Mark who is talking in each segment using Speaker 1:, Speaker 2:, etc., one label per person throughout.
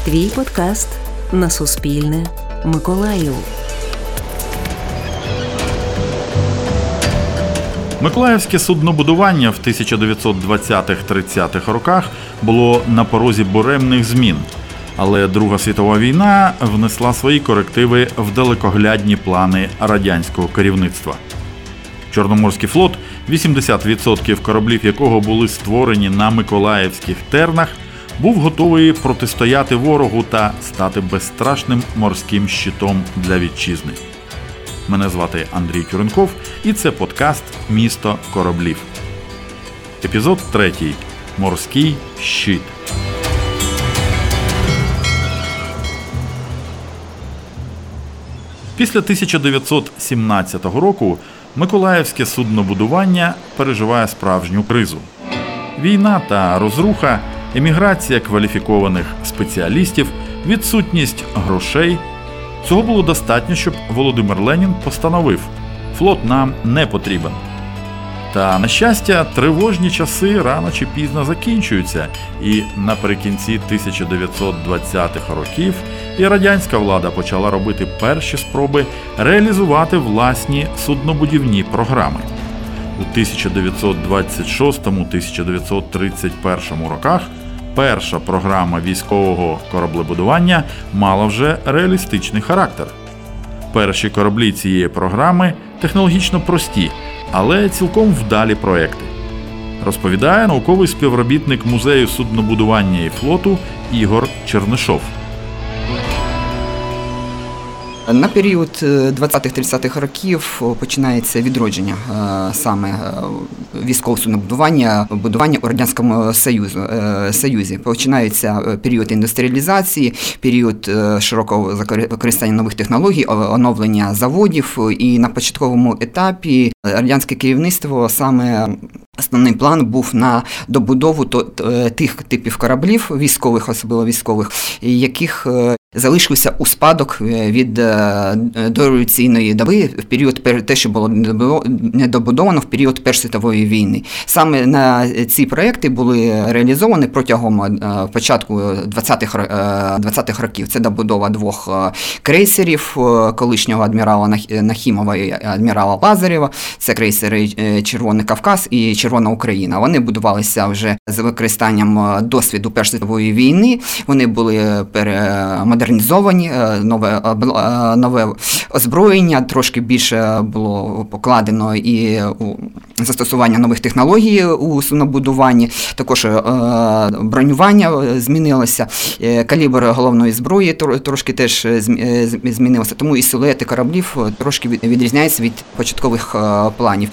Speaker 1: Твій подкаст на Суспільне Миколаїв.
Speaker 2: Миколаївське суднобудування в 1920-30-х роках було на порозі буремних змін, але Друга світова війна внесла свої корективи в далекоглядні плани радянського керівництва. Чорноморський флот, 80% кораблів якого були створені на миколаївських тернах, був готовий протистояти ворогу та стати безстрашним морським щитом для вітчизни. Мене звати Андрій Тюренков, і це подкаст «Місто кораблів». Епізод 3. Морський щит. Після 1917 року миколаївське суднобудування переживає справжню кризу. Війна та розруха, еміграція кваліфікованих спеціалістів, відсутність грошей – цього було достатньо, щоб Володимир Ленін постановив – флот нам не потрібен. Та, на щастя, тривожні часи рано чи пізно закінчуються, і наприкінці 1920-х років і радянська влада почала робити перші спроби реалізувати власні суднобудівні програми. У 1926-1931 роках перша програма військового кораблебудування мала вже реалістичний характер. Перші кораблі цієї програми технологічно прості, але цілком вдалі проекти. Розповідає науковий співробітник Музею суднобудування і флоту Ігор Чернишов.
Speaker 3: На період 20-30-х років починається відродження саме військового суднобудування у Радянському Союзі. Починається період індустріалізації, період широкого використання нових технологій, оновлення заводів, і на початковому етапі радянське керівництво саме основний план був на добудову тих типів кораблів, військових, особливо військових, яких залишився у спадок від дореволюційної доби, в період те, що було недобудовано в період Першої світової війни. Саме на ці проекти були реалізовані протягом початку 20-х років. Це добудова двох крейсерів, колишнього адмірала Нахімова і адмірала Лазарєва. Це крейсери «Червоний Кавказ» і «Червона Україна». Вони будувалися вже з використанням досвіду Першої світової війни. Вони були модернізовані, нове озброєння, трошки більше було покладено і застосування нових технологій у суднобудуванні, також бронювання змінилося, калібр головної зброї трошки теж змінився, тому і силуети кораблів трошки відрізняються від початкових планів.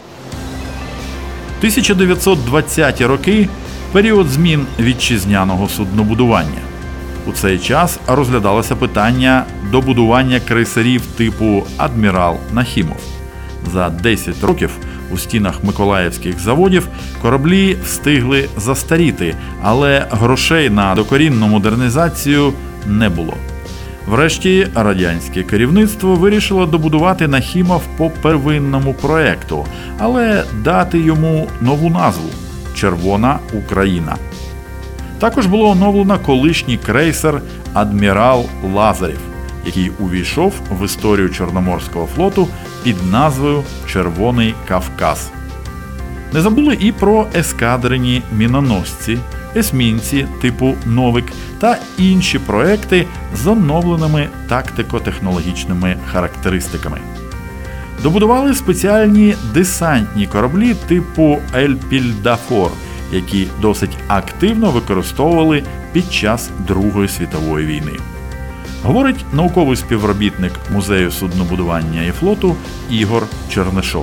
Speaker 2: 1920-ті роки – період змін вітчизняного суднобудування. У цей час розглядалося питання добудування крейсерів типу «Адмірал Нахімов». За 10 років у стінах миколаївських заводів кораблі встигли застаріти, але грошей на докорінну модернізацію не було. Врешті радянське керівництво вирішило добудувати Нахімов по первинному проекту, але дати йому нову назву – «Червона Україна». Також було оновлено колишній крейсер «Адмірал Лазарєв», який увійшов в історію Чорноморського флоту під назвою «Червоний Кавказ». Не забули і про ескадрені міноносці, есмінці типу «Новик» та інші проекти з оновленими тактико-технологічними характеристиками. Добудували спеціальні десантні кораблі типу «Ель-Пільдафор», які досить активно використовували під час Другої світової війни. Говорить науковий співробітник Музею суднобудування і флоту Ігор Чернишов.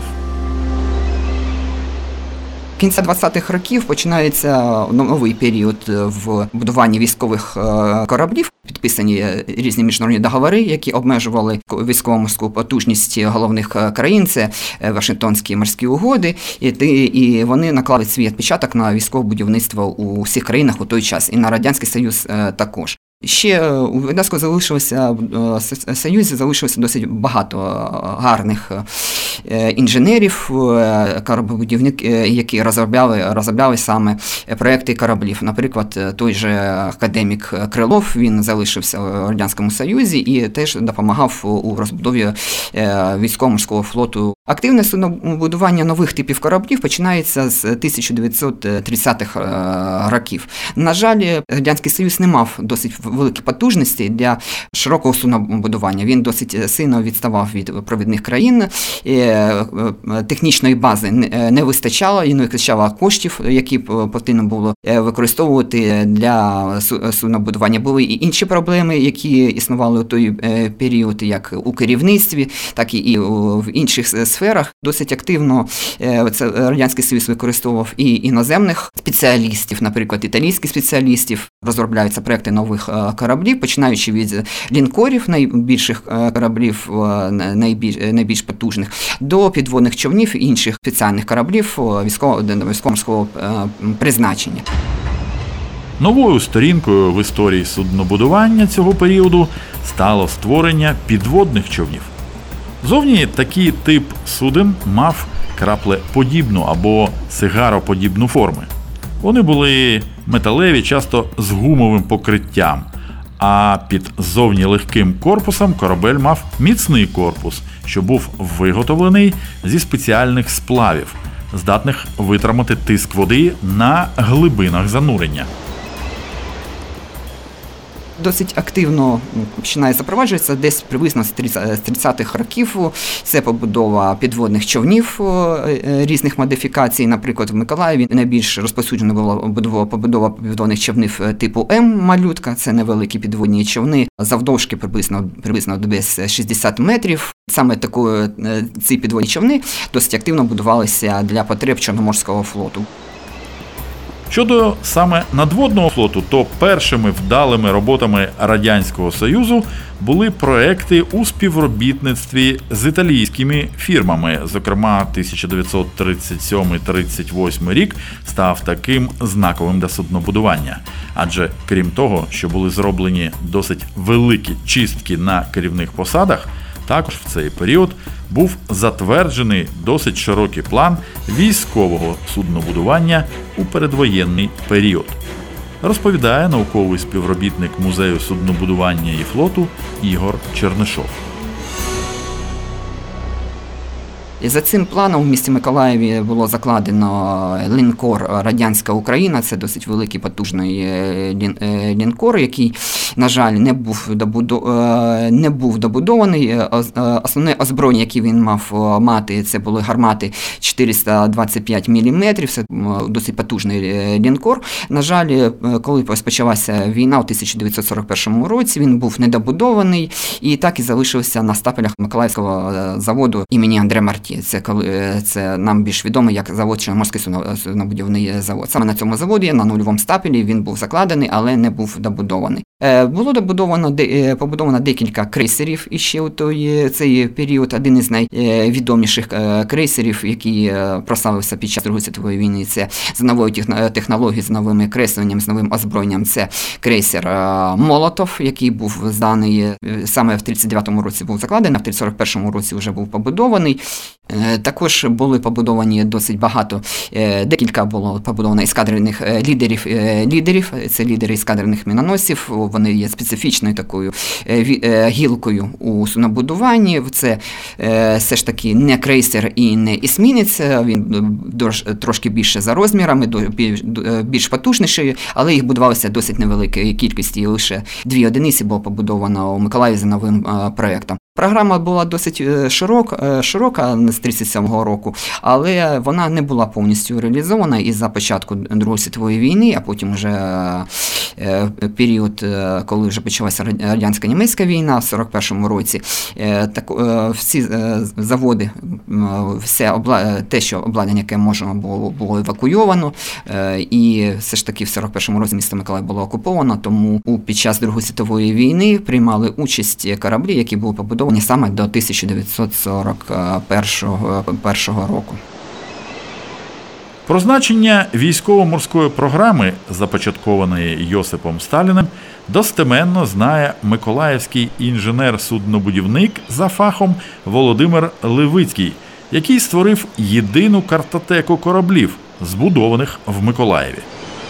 Speaker 3: Кінця 20-х років починається новий період в будуванні військових кораблів. Підписані різні міжнародні договори, які обмежували військово-морську потужність головних країн. Це Вашингтонські морські угоди. І вони наклали свій відпечаток на військове будівництво у всіх країнах у той час. І на Радянський Союз також. Ще у Радянському Союзі залишилося досить багато гарних інженерів, кораблебудівників, які розробляли саме проекти кораблів. Наприклад, той же академік Крилов, він залишився в Радянському Союзі і теж допомагав у розбудові військово-морського флоту. Активне суднобудування нових типів кораблів починається з 1930-х років. На жаль, Радянський Союз не мав досить великі потужності для широкого суднобудування. Він досить сильно відставав від провідних країн. Технічної бази не вистачало і не вистачало коштів, які потрібно було використовувати для суднобудування. Були і інші проблеми, які існували у той період, як у керівництві, так і в інших сферах. Досить активно Радянський Союз використовував і іноземних спеціалістів, наприклад, італійських спеціалістів. Розробляються проекти нових кораблів, починаючи від лінкорів, найбільших кораблів, найбільш потужних, до підводних човнів і інших спеціальних кораблів військово-морського призначення.
Speaker 2: Новою сторінкою в історії суднобудування цього періоду стало створення підводних човнів. Зовні такий тип суден мав краплеподібну або сигароподібну форми. Вони були металеві, часто з гумовим покриттям, а під зовні легким корпусом корабель мав міцний корпус, що був виготовлений зі спеціальних сплавів, здатних витримати тиск води на глибинах занурення.
Speaker 3: Досить активно починає запроваджуватися десь приблизно з 30-х років. Це побудова підводних човнів різних модифікацій. Наприклад, в Миколаєві найбільш розповсюджена була побудова підводних човнів типу М-малютка. Це невеликі підводні човни, завдовжки приблизно десь 60 метрів. Саме ці підводні човни досить активно будувалися для потреб Чорноморського флоту.
Speaker 2: Щодо саме надводного флоту, то першими вдалими роботами Радянського Союзу були проекти у співробітництві з італійськими фірмами. Зокрема, 1937-38 рік став таким знаковим для суднобудування. Адже крім того, що були зроблені досить великі чистки на керівних посадах, також в цей період був затверджений досить широкий план військового суднобудування у передвоєнний період. Розповідає науковий співробітник Музею суднобудування і флоту Ігор Чернишов.
Speaker 3: І за цим планом в місті Миколаєві було закладено лінкор «Радянська Україна». Це досить великий, потужний лінкор, який, на жаль, не був добудований. Основне озброєння, яке він мав мати, це були гармати 425 мм. Це досить потужний лінкор. На жаль, коли розпочалася війна у 1941 році, він був недобудований і так і залишився на стапелях Миколаївського заводу імені Андре Марті. Це нам більш відомо як завод Чорноморський суднобудівний завод. Саме на цьому заводі, на нульовому стапелі, він був закладений, але не був добудований. Було побудовано декілька крейсерів іще у цей період. Один із найвідоміших крейсерів, який прославився під час Другої світової війни, це з новою технологією, з новим кресленням, з новим озброєнням. Це крейсер Молотов, який був зданий саме в 1939 році був закладений, а в 1941 році вже був побудований. Також були побудовані досить багато, декілька було побудовано ескадренних лідерів, це лідери ескадренних міноносців, вони є специфічною такою гілкою у суднобудуванні, це все ж таки не крейсер і не есмінець, він трошки більше за розмірами, більш потужніший, але їх будувалося досить невеликої кількості, лише 2 одиниці було побудовано у Миколаєві за новим проєктом. Програма була досить широка з 1937 року, але вона не була повністю реалізована із-за початку Другої світової війни, а потім вже період, коли вже почалася радянсько-німецька війна в 1941 році. Всі заводи, те, що обладнання, яке можна було евакуйовано, і все ж таки в 1941 році місто Миколаїв було окуповано, тому під час Другої світової війни приймали участь кораблі, які були побудовані саме до 1941 року.
Speaker 2: Про значення військово-морської програми, започаткованої Йосипом Сталіним, достеменно знає миколаївський інженер-суднобудівник за фахом Володимир Левицький, який створив єдину картотеку кораблів, збудованих в Миколаєві.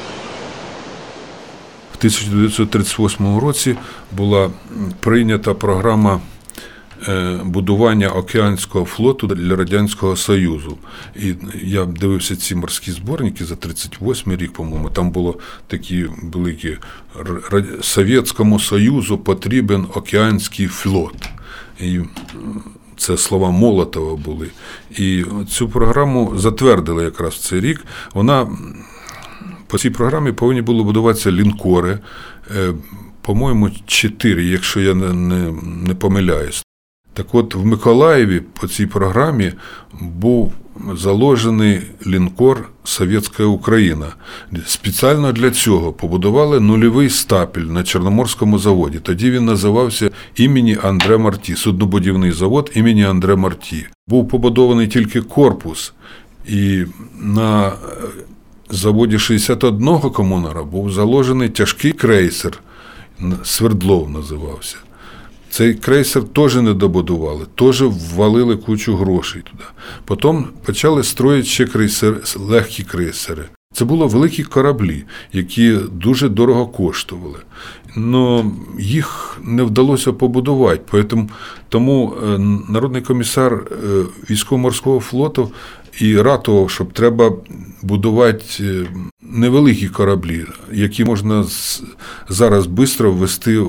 Speaker 4: В 1938 році була прийнята програма будування океанського флоту для Радянського Союзу. І я дивився ці морські зборники за 38 рік, по-моєму, там було такі великі: Совєтському Союзу потрібен океанський флот. І це слова Молотова були. І цю програму затвердили якраз в цей рік. По цій програмі повинні були будуватися лінкори, по-моєму, 4, якщо я не помиляюсь. Так от, в Миколаєві по цій програмі був заложений лінкор «Совєтська Україна». Спеціально для цього побудували нульовий стапель на Чорноморському заводі. Тоді він називався імені Андре Марті, суднобудівний завод імені Андре Марті. Був побудований тільки корпус, і на заводі 61 комунара був заложений тяжкий крейсер, Свердлов називався. Цей крейсер теж не добудували, теж ввалили кучу грошей туди. Потім почали строїти ще легкі крейсери. Це були великі кораблі, які дуже дорого коштували. Але їх не вдалося побудувати. Тому Народний комісар військово-морського флоту і ратував, щоб треба будувати невеликі кораблі, які можна зараз швидко ввести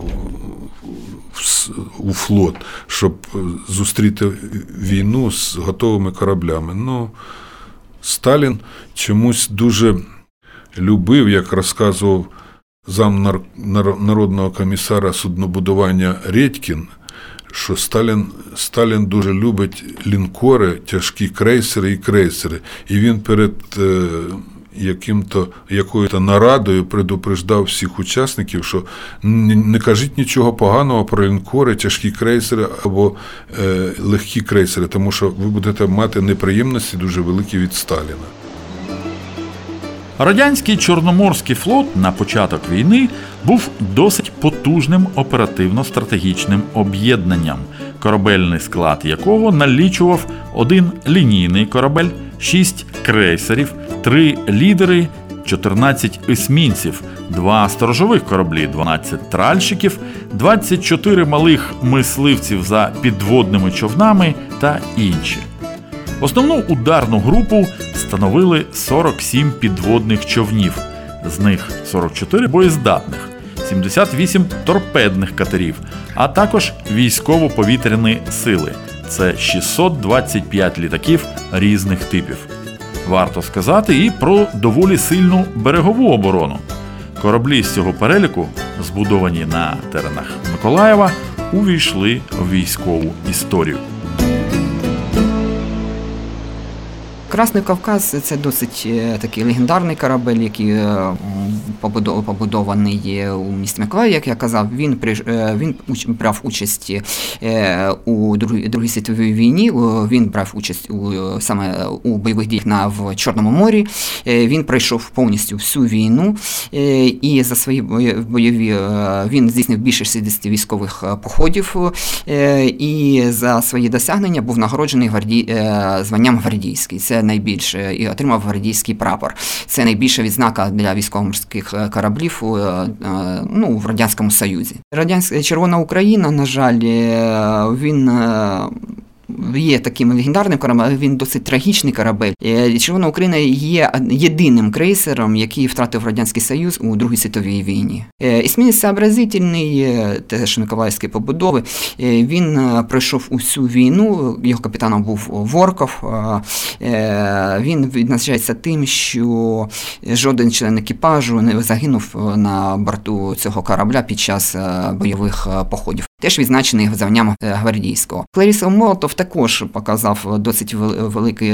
Speaker 4: у флот, щоб зустріти війну з готовими кораблями. Сталін чомусь дуже любив, як розказував зам Народного комісара суднобудування Редькін, що Сталін дуже любить лінкори, тяжкі крейсери і крейсери. І він перед якою-то нарадою предупреждав всіх учасників, що не кажіть нічого поганого про лінкори, тяжкі крейсери або легкі крейсери, тому що ви будете мати неприємності дуже великі від Сталіна.
Speaker 2: Радянський Чорноморський флот на початок війни був досить потужним оперативно-стратегічним об'єднанням, корабельний склад якого налічував 1 лінійний корабель, 6 крейсерів, 3 лідери, 14 есмінців, 2 сторожових кораблі, 12 тральщиків, 24 малих мисливців за підводними човнами та інші. Основну ударну групу становили 47 підводних човнів, з них 44 боєздатних, 78 торпедних катерів, а також військово-повітряні сили – це 625 літаків різних типів. Варто сказати і про доволі сильну берегову оборону. Кораблі з цього переліку, збудовані на теренах Миколаєва, увійшли в військову історію.
Speaker 3: Красний Кавказ – це досить такий легендарний корабель, який побудований у місті Миколаїв, як я казав. Він брав участь у Другій світовій війні, він брав участь саме у бойових діях в Чорному морі. Він пройшов повністю всю війну і за свої бойові він здійснив більше 60 військових походів і за свої досягнення був нагороджений званням гвардійський. Це найбільше, і отримав гвардійський прапор. Це найбільша відзнака для військово-морських кораблів в Радянському Союзі. Червона Україна, на жаль, він є таким легендарним кораблем, він досить трагічний корабель. Червона Україна є єдиним крейсером, який втратив Радянський Союз у Другій світовій війні. Есмінець сообразительний, теж миколаївської побудови, він пройшов усю війну, його капітаном був Ворков. Він відзначається тим, що жоден член екіпажу не загинув на борту цього корабля під час бойових походів. теж відзначений званням гвардійського. Кларіс Молотов також показав досить великі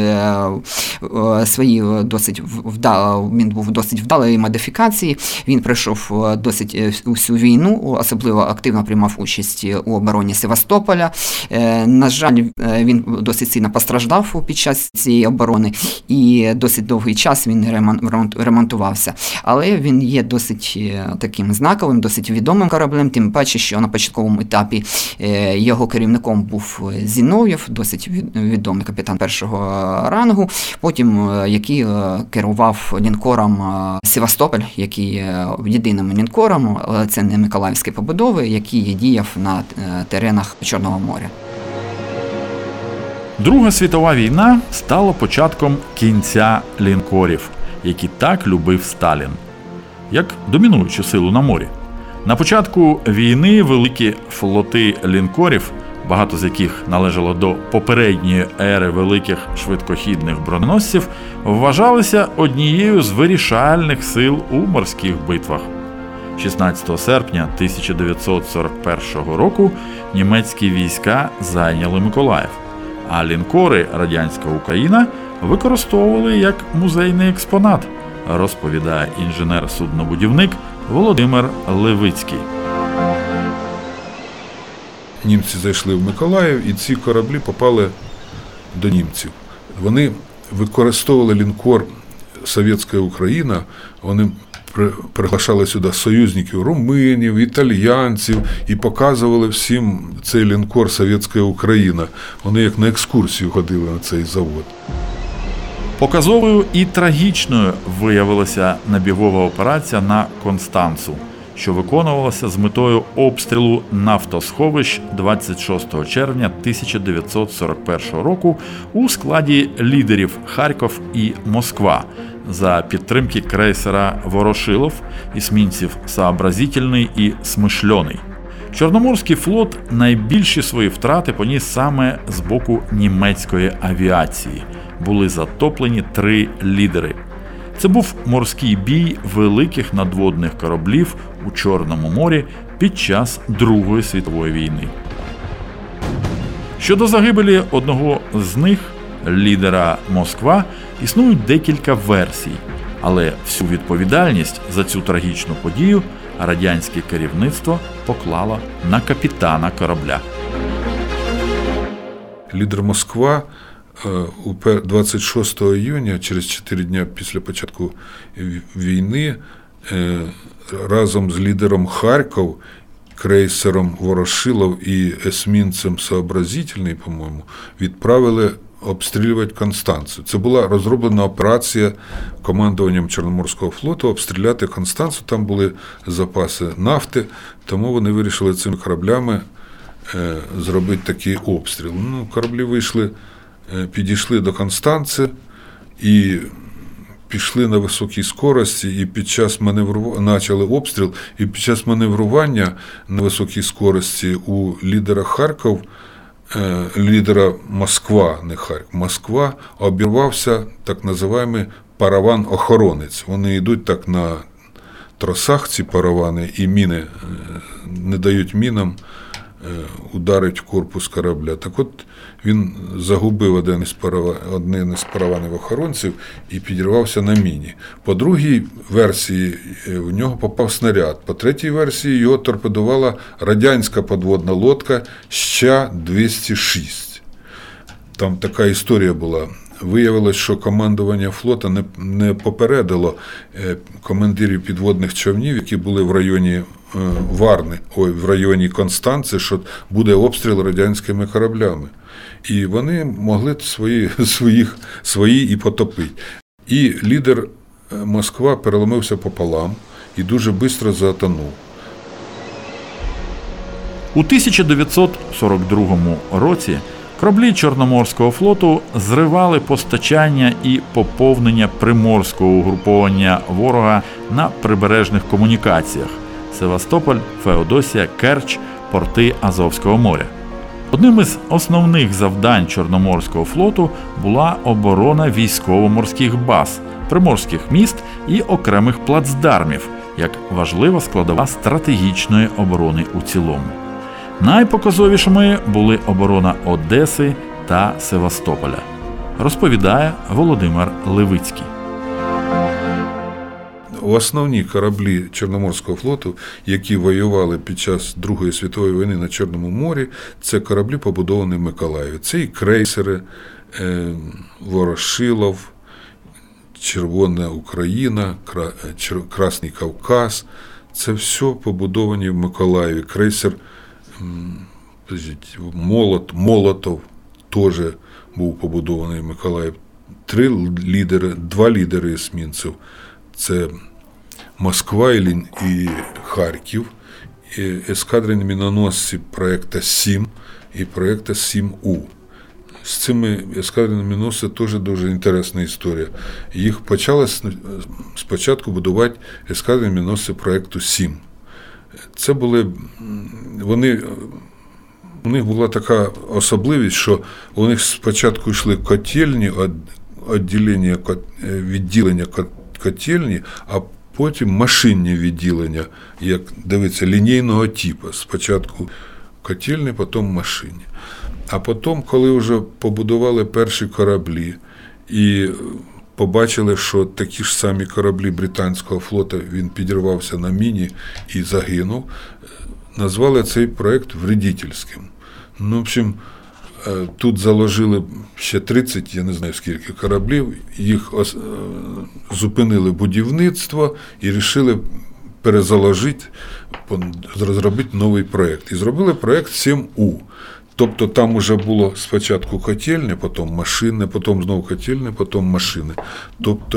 Speaker 3: свої він був досить вдалої модифікації. Він пройшов досить усю війну, особливо активно приймав участь у обороні Севастополя. На жаль, він досить сильно постраждав під час цієї оборони і досить довгий час він ремонтувався. Але він є досить таким знаковим, досить відомим кораблем, тим паче, що на початковому етапі його керівником був Зінов'єв, досить відомий капітан першого рангу, потім який керував лінкором Севастополь, який є єдиним лінкором, але це не Миколаївської побудови, який діяв на теренах Чорного моря.
Speaker 2: Друга світова війна стала початком кінця лінкорів, які так любив Сталін, як домінуючу силу на морі. На початку війни великі флоти лінкорів, багато з яких належало до попередньої ери великих швидкохідних броненосців, вважалися однією з вирішальних сил у морських битвах. 16 серпня 1941 року німецькі війська зайняли Миколаїв, а лінкори «Радянська Україна» використовували як музейний експонат, розповідає інженер-суднобудівник Володимир Левицький.
Speaker 4: Німці зайшли в Миколаїв, і ці кораблі попали до німців. Вони використовували лінкор «Совєтська Україна», вони приглашали сюди союзників румунів, італійців і показували всім цей лінкор «Совєтська Україна». Вони як на екскурсію ходили на цей завод.
Speaker 2: Показовою і трагічною виявилася набігова операція на Констанцу, що виконувалася з метою обстрілу нафтосховищ 26 червня 1941 року у складі лідерів Харків і Москва за підтримки крейсера «Ворошилов», есмінців «Сообразительний» і «Смишльоний». Чорноморський флот найбільші свої втрати поніс саме з боку німецької авіації. Були затоплені 3 лідери. Це був морський бій великих надводних кораблів у Чорному морі під час Другої світової війни. Щодо загибелі одного з них, лідера «Москва», існують декілька версій, але всю відповідальність за цю трагічну подію радянське керівництво поклало на капітана корабля.
Speaker 4: Лідер «Москва» 26 июня, через 4 дня після початку війни, разом з лідером Харків, крейсером «Ворошилов» і есмінцем «Сообразительний», по-моєму, відправили обстрілювати Констанцу. Це була розроблена операція командуванням Чорноморського флоту обстріляти Констанцу. Там були запаси нафти, тому вони вирішили цими кораблями зробити такий обстріл. Кораблі вийшли, підійшли до Констанци і пішли на високій скорості, і під час почали обстріл, і під час маневрування на високій скорості у лідера Харків, лідера Москва, не Харків, Москва, обірвався так називаємий параван-охоронець. Вони йдуть так на тросах, ці паравани, і міни не дають мінам ударить в корпус корабля. Так от він загубив один із параванів охоронців і підірвався на міні. По другій версії в нього попав снаряд. По третій версії його торпедувала радянська подводна лодка Ща-206. Там така історія була. Виявилось, що командування флота не попередило командирів підводних човнів, які були в районі Варни, в районі Констанци, що буде обстріл радянськими кораблями. І вони могли свої і потопити. І лідер Москва переломився пополам і дуже швидко затонув.
Speaker 2: У 1942 році кораблі Чорноморського флоту зривали постачання і поповнення приморського угруповання ворога на прибережних комунікаціях – Севастополь, Феодосія, Керч, порти Азовського моря. Одним із основних завдань Чорноморського флоту була оборона військово-морських баз, приморських міст і окремих плацдармів, як важлива складова стратегічної оборони у цілому. Найпоказовішими були оборона Одеси та Севастополя, розповідає Володимир Левицький.
Speaker 4: Основні кораблі Чорноморського флоту, які воювали під час Другої світової війни на Чорному морі, це кораблі, побудовані в Миколаєві. Це і крейсери Ворошилов, Червона Україна, Красний Кавказ. Це все побудовані в Миколаєві. Крейсер Молотов теж був побудований в Миколаєві. Два лідери есмінців. Це Москва і Харків, і ескадрені міноносці проєкту СІМ і проєкту СІМ-У. З цими ескадреними міноносцями теж дуже інтересна історія. Їх почали спочатку будувати ескадрені міноносці проєкту СІМ. Це були, у них була така особливість, що у них спочатку йшли котельні, відділення котельні, а потім машинні відділення, як дивиться, лінійного типу. Спочатку котельні, потім машинні. А потім, коли вже побудували перші кораблі і побачили, що такі ж самі кораблі британського флоту, він підірвався на міні і загинув, назвали цей проєкт вредительським. В общем, тут заложили ще 30, я не знаю скільки кораблів, їх зупинили будівництво і вирішили перезаложити, розробити новий проєкт. І зробили проєкт 7У. Тобто там вже було спочатку котельня, потім машини, потім знову котельня, потім машини. Тобто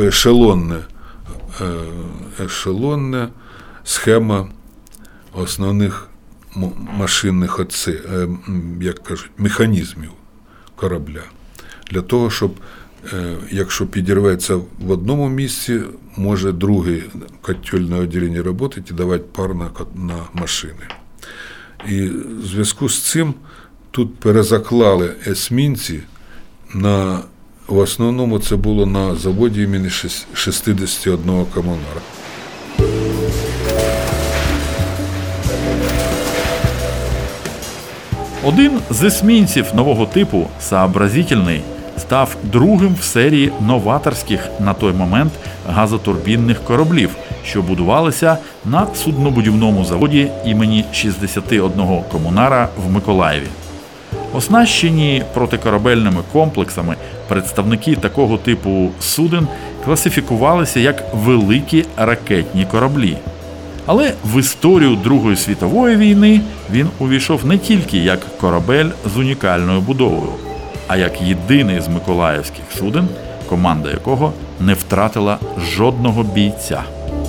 Speaker 4: ешелонна схема основних машинних механізмів корабля. Для того, щоб, якщо підірветься в одному місці, може друге котельне відділення працювати і давати пар на машини. І в зв'язку з цим тут перезаклали есмінці в основному це було на заводі імені 61 комунара.
Speaker 2: Один з есмінців нового типу, «Сообразительний», став другим в серії новаторських на той момент газотурбінних кораблів, що будувалися на суднобудівному заводі імені 61 комунара в Миколаєві. Оснащені протикорабельними комплексами, представники такого типу суден класифікувалися як великі ракетні кораблі. Але в історію Другої світової війни він увійшов не тільки як корабель з унікальною будовою, а як єдиний з миколаївських суден, команда якого не втратила жодного бійця.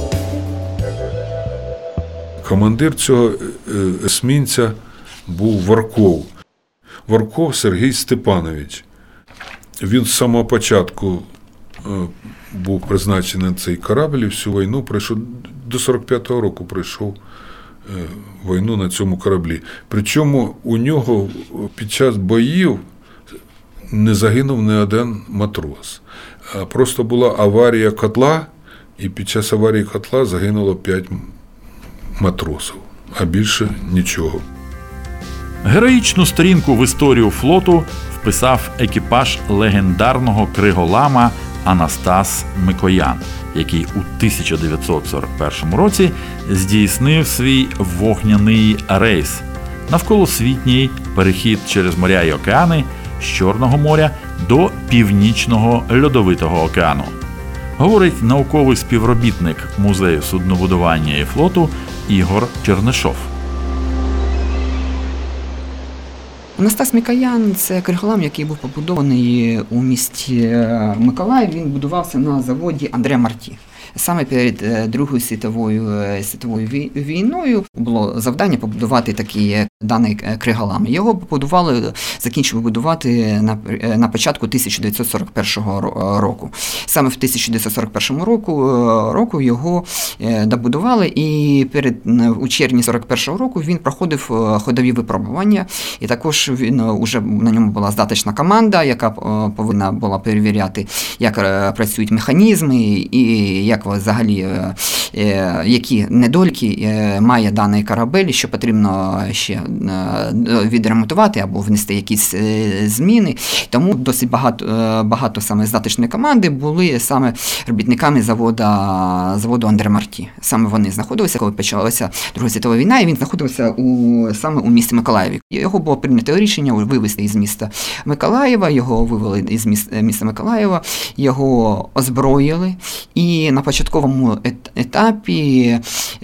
Speaker 4: Командир цього есмінця був Варков Сергій Степанович. Він з самого початку був призначений на цей корабль і всю війну пройшов, до 45-го року пройшов війну на цьому кораблі. Причому у нього під час боїв не загинув ні один матрос. Просто була аварія котла, і під час аварії котла загинуло 5 матросів, а більше нічого.
Speaker 2: Героїчну сторінку в історію флоту вписав екіпаж легендарного криголама Анастас Микоян, який у 1941 році здійснив свій вогняний рейс навколосвітній перехід через моря й океани з Чорного моря до Північного льодовитого океану. Говорить науковий співробітник Музею суднобудування і флоту Ігор Чернишов.
Speaker 3: Анастас Микоян – це криголам, який був побудований у місті Миколаїв. Він будувався на заводі Андре Марті. Саме перед Другою світовою війною було завдання побудувати такий даний криголам. Його закінчили будувати на початку 1941 року. Саме в 1941 року його добудували, і у червні 1941 року він проходив ходові випробування, і також уже на ньому була здаточна команда, яка повинна була перевіряти, як працюють механізми і як взагалі які недоліки має даний корабель, що потрібно ще відремонтувати або внести якісь зміни. Тому досить багато саме здаточної команди були саме робітниками заводу Андре Марті. Саме вони знаходилися, коли почалася Друга світова війна, і він знаходився саме у місті Миколаєві. Його було прийнято рішення вивезти із міста Миколаєва, його вивели із міста Миколаєва, його озброїли, і на початковому етапі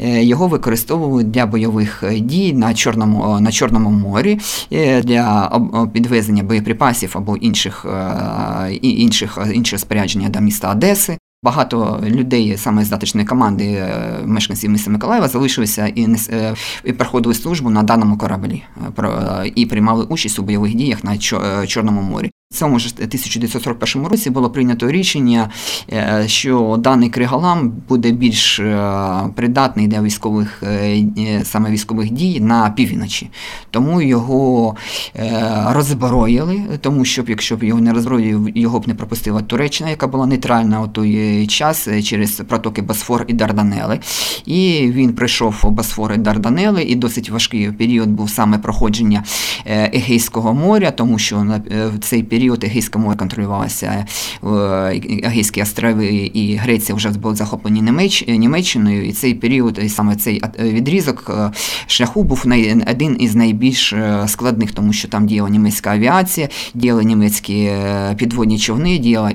Speaker 3: його використовували для бойових дій на Чорному морі, для підвезення боєприпасів або інших спорядження до міста Одеси. Багато людей саме з здаточної команди мешканців міста Миколаєва залишилися і проходили службу на даному кораблі і приймали участь у бойових діях на Чорному морі. В цьому ж 1941 році було прийнято рішення, що даний криголам буде більш придатний для військових дій на півночі. Тому його роззброїли, тому що якщо б його не роззброїли, його б не пропустила Туреччина, яка була нейтральна у той час через протоки Босфор і Дарданели. І він пройшов Босфор і Дарданели, і досить важкий період був саме проходження Егейського моря, тому що в цей період Егейське море контролювалося, Егейські острови і Греція вже були захоплені Німеччиною, і цей період, і саме цей відрізок шляху був один із найбільш складних, тому що там діяла німецька авіація, діяли німецькі підводні човни, діяла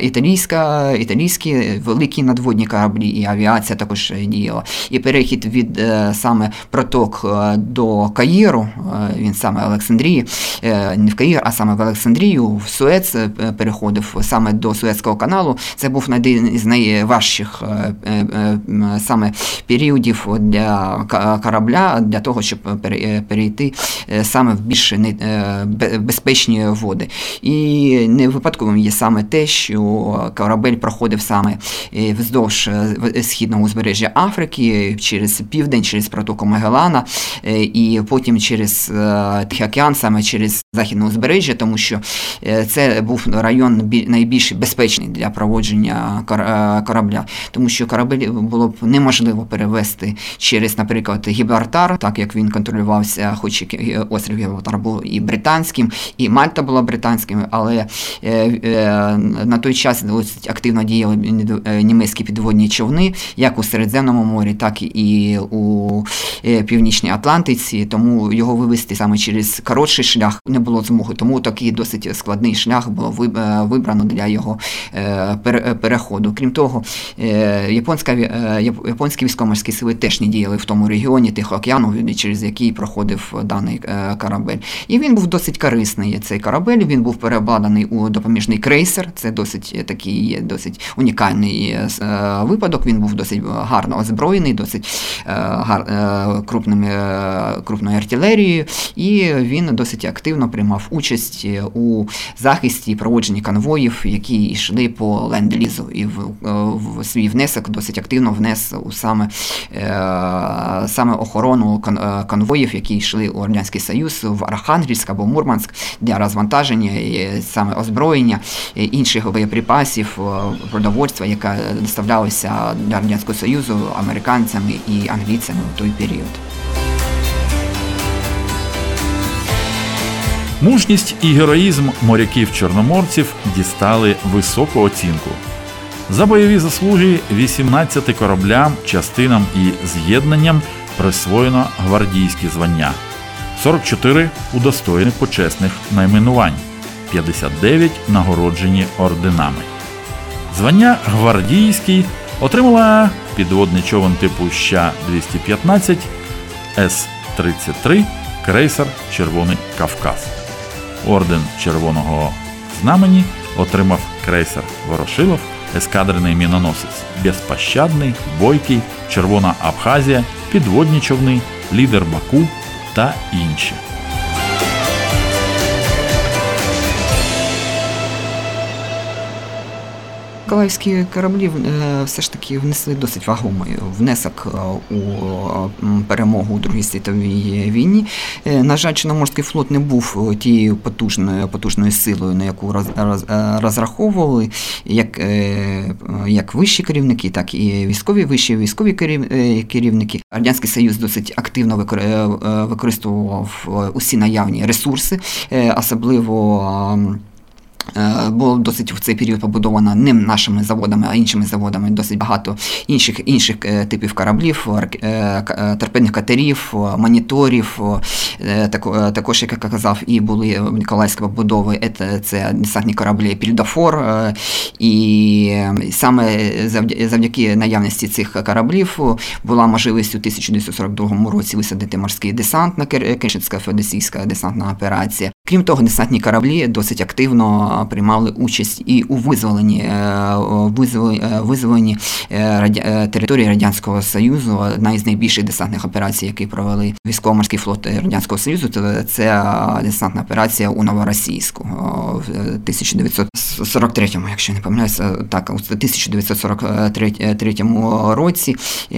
Speaker 3: італійські великі надводні кораблі, і авіація також діяла. І перехід від саме проток до Каїру, він саме Олександрії, не в Каїр, а саме в Олександрію, в Суец переходив саме до Суецького каналу. Це був один із найважчих саме періодів для корабля, для того, щоб перейти саме в більш безпечні води. І не випадковим є саме те, що корабель проходив саме вздовж східного узбережжя Африки, через південь, через протоку Магеллана, і потім через Тихий океан, саме через західне узбережжя, тому що це був район найбільш безпечний для проводження корабля, тому що корабель було б неможливо перевести через, наприклад, Гібралтар, так як він контролювався, хоч і острів Гібралтар був і британським, і Мальта була британським, але на той час досить активно діяли німецькі підводні човни, як у Середземному морі, так і у Північній Атлантиці, тому його вивести саме через коротший шлях не було змоги, тому такий досить складний шлях було вибрано для його переходу. Крім того, японські військово-морські сили теж не діяли в тому регіоні Тихого океану, через який проходив даний корабель. І він був досить корисний, цей корабель, він був переобладнаний у допоміжний крейсер, це досить унікальний випадок, він був досить гарно озброєний, досить крупною артилерією, і він досить активно приймав участь у захисті і проводженні конвоїв, які йшли по ленд-лізу, і в свій внесок досить активно внес у саме охорону конвоїв, які йшли у Радянський Союз, в Архангельськ або Мурманськ, для розвантаження, саме озброєння, інших боєприпасів, продовольства, яке доставлялося для Радянського Союзу американцями і англійцями в той період.
Speaker 2: Мужність і героїзм моряків-чорноморців дістали високу оцінку. За бойові заслуги 18 кораблям, частинам і з'єднанням присвоєно гвардійські звання. 44 удостоєні почесних найменувань, 59 нагороджені орденами. Звання гвардійський отримала підводний човен типу Ща-215, С-33, крейсер «Червоний Кавказ». Орден Червоного Знамені отримав крейсер «Ворошилов», ескадренний міноносець «Безпощадний», «Бойкий», «Червона Абхазія», підводні човни «Лідер Баку» та інші.
Speaker 3: Миколаївські кораблі все ж таки внесли досить вагомий внесок у перемогу у Другій світовій війні. На жаль, Чорноморський флот не був тією потужною силою, на яку розраховували як вищі керівники, так і вищі військові керівники. Радянський Союз досить активно використовував усі наявні ресурси, особливо було досить в цей період побудовано не нашими заводами, а іншими заводами досить багато інших типів кораблів, торпедних катерів, моніторів. Також, як я казав, і були Миколаївські побудови, це десантні кораблі «Пільдафор». І саме завдяки наявності цих кораблів була можливість у 1942 році висадити морський десант на Керченсько-Феодосійська десантна операція. Крім того, десантні кораблі досить активно приймали участь і у визволенні території Радянського Союзу. Одна із найбільших десантних операцій, які провели військово-морський флот Радянського Союзу, це десантна операція у Новоросійську в 1943-му, якщо не помиляюся, так, у 1943 році.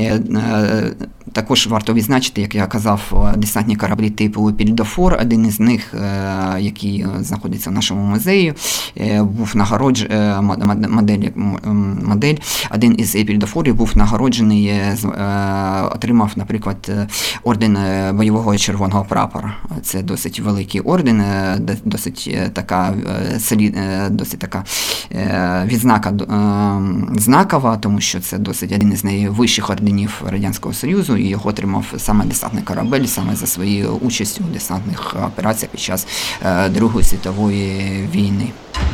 Speaker 3: Також варто відзначити, як я казав, десантні кораблі типу «Пільдафор», один із них, який знаходиться в нашому музеї, був модель, один із «Пільдафорів» був нагороджений, отримав, наприклад, орден бойового червоного прапора. Це досить великий орден, досить така відзнака знакова, тому що це досить один із найвищих орденів Радянського Союзу, і його отримав саме десантний корабель, саме за своєю участю у десантних операціях під час Другої світової війни.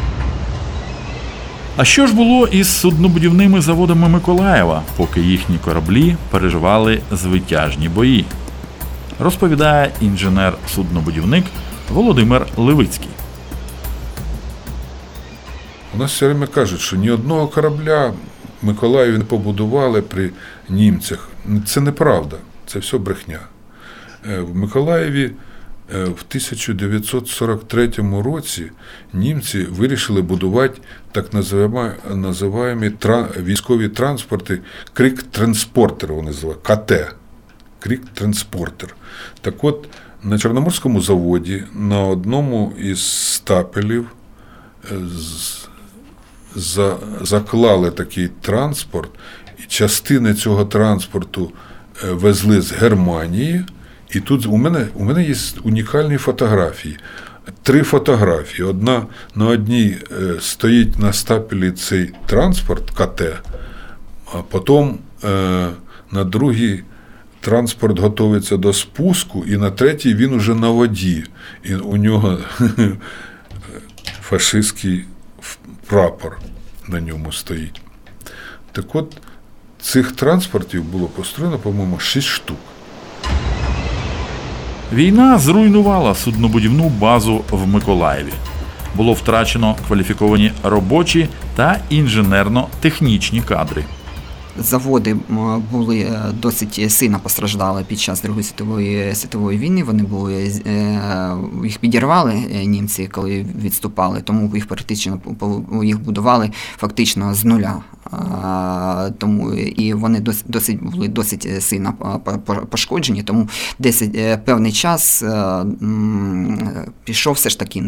Speaker 2: А що ж було із суднобудівними заводами Миколаєва, поки їхні кораблі переживали звитяжні бої? Розповідає інженер-суднобудівник Володимир Левицький.
Speaker 4: У нас все время кажуть, що ні одного корабля в Миколаєві не побудували при німцях. Це неправда, це все брехня. В Миколаєві в 1943 році німці вирішили будувати так називаємо військові транспорти Крік-транспортер, вони називають, КТ. Крік-транспортер. Так от, на Чорноморському заводі на одному із стапелів заклали такий транспорт, і частини цього транспорту везли з Германії. І тут у мене є унікальні фотографії. 3 фотографії. На одній стоїть на стапелі цей транспорт КТ, а потім на другій транспорт готується до спуску, і на третій він уже на воді. І у нього фашистський прапор на ньому стоїть. Так от, цих транспортів було построєно, по-моєму, 6 штук.
Speaker 2: Війна зруйнувала суднобудівну базу в Миколаєві. Було втрачено кваліфіковані робочі та інженерно-технічні кадри.
Speaker 3: Заводи були досить сильно постраждали під час Другої світової війни. Їх підірвали німці, коли відступали, тому їх будували фактично з нуля. Тому і вони були досить сильно пошкоджені, тому десь певний час пішов все ж таки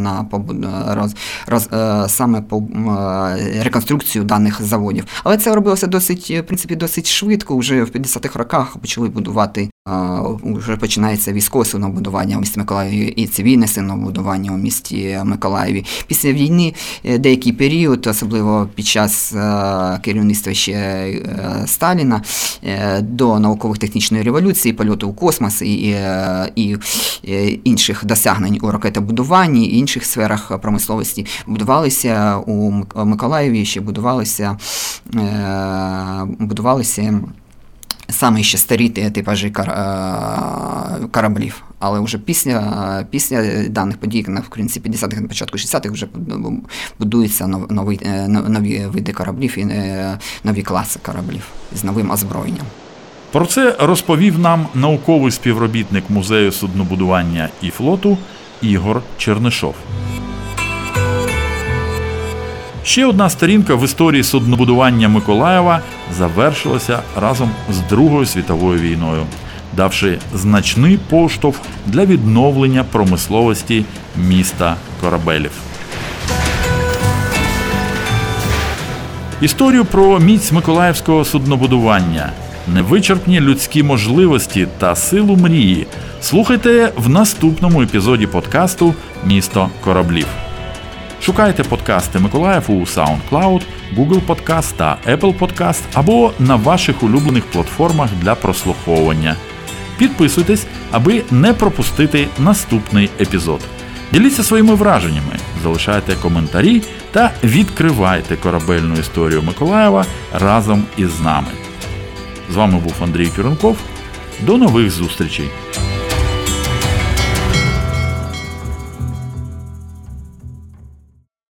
Speaker 3: саме по реконструкцію даних заводів. Але це робилося досить швидко. Вже в 50-х роках почали будувати, вже починається військове суднобудування у місті Миколаєві і цивільне суднобудування у місті Миколаєві. Після війни деякий період, особливо під час керівництва ще Сталіна, до науково-технічної революції, польоту у космос і інших досягнень у ракетобудуванні, і інших сферах промисловості будувалися у Миколаєві, ще будувалися саме ще старі типажі кораблів. Але вже після даних подій, в кінці 50-х, на початку 60-х, вже будуються нові види кораблів і нові класи кораблів з новим озброєнням.
Speaker 2: Про це розповів нам науковий співробітник Музею суднобудування і флоту Ігор Чернишов. Ще одна сторінка в історії суднобудування Миколаєва завершилася разом з Другою світовою війною, давши значний поштовх для відновлення промисловості міста корабелів. Історію про міць миколаївського суднобудування, невичерпні людські можливості та силу мрії слухайте в наступному епізоді подкасту «Місто кораблів». Шукайте подкасти Миколаїв у SoundCloud, Google Podcast та Apple Podcast або на ваших улюблених платформах для прослуховування. Підписуйтесь, аби не пропустити наступний епізод. Діліться своїми враженнями, залишайте коментарі та відкривайте корабельну історію Миколаєва разом із нами. З вами був Андрій Кюренков. До нових зустрічей!